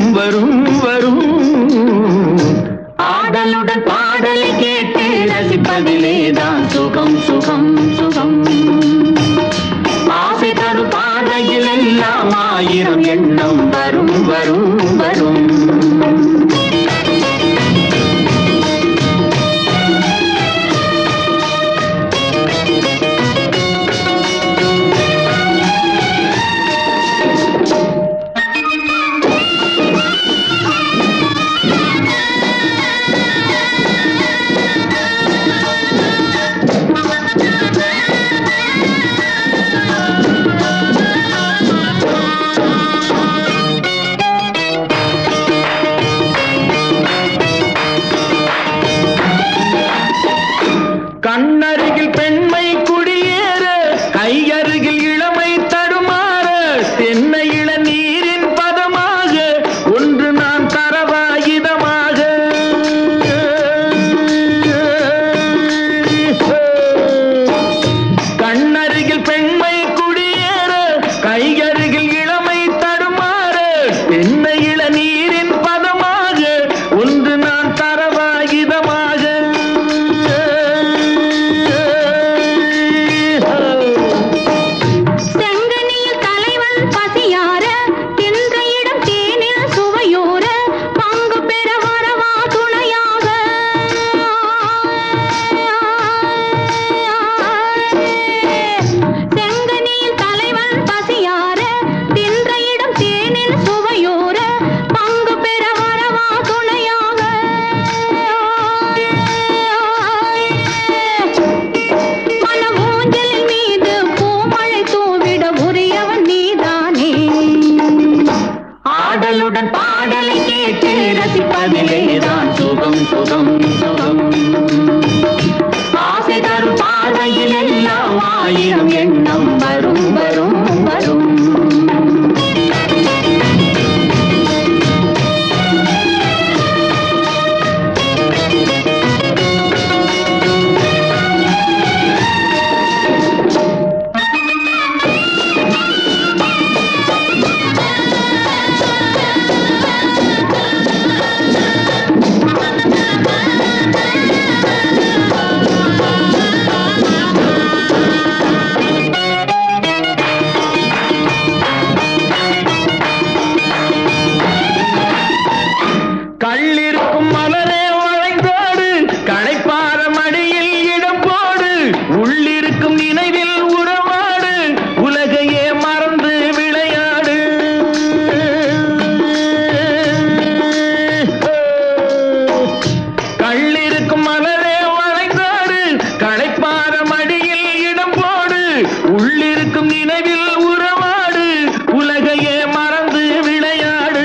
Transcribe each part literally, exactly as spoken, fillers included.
வரும் வரும் ஆடலுடன் பாடலை கேட்டு ரசிப்பதிலேதான் சுகம் சுகம் சுகம் ஆசை தரும் பாதையில் எல்லாம் ஆயிரம் எண்ணம் வரும் வரும் வரும் கண்ணருகில் பெண்மை குடியேற கையருகில் இளமை தடுமாற தென்னை இள நீரின் பதமாக ஒன்று நான் தரவாயுதமாக கண்ணருகில் பெண்மை குடியேற கையருகில் இளமை தடுமாற தென்னை இள நீரின் பதமாக ஒன்று நான் தரவாயுதமாக ஆடலுடன் பாடலை கேட்டு ரசிப்பதிலேதான் சுகம் சுகம் சுகம் ஆசை தரும் பாதையில் எல்லாம் ஆயிரம் எண்ணம் வரும் வரும் வரும் கள்ளிருக்கும் மலரே வளைந்தோடு களைப்பார மடியில் இடம் போடு உள்ளிருக்கும் நினைவில் உறவாடு உலகையே மறந்து விளையாடு கள்ளிருக்கும் மலரே வளைந்தோடு களைப்பார மடியில் இடம் போடு உள்ளிருக்கும் நினைவில் உறவாடு உலகையே மறந்து விளையாடு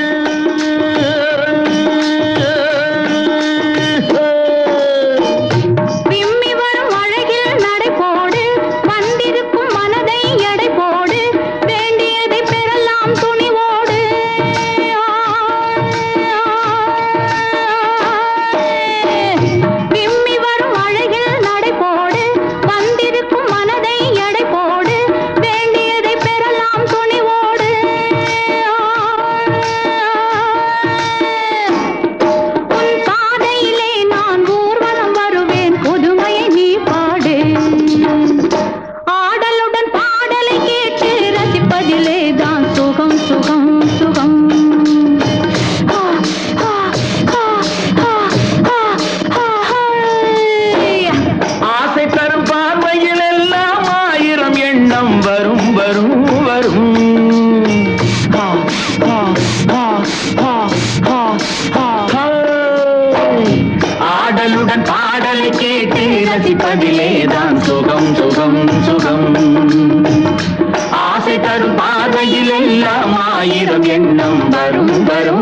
வரும் வரும் வரும் ஆடலுடன் பாடலை கேட்டு ரசிப்பதிலேதான் சுகம் சுகம் சுகம் ஆசை தரும் பாதையில் எல்லாம் ஆயிரம் எண்ணம் வரும் வரும்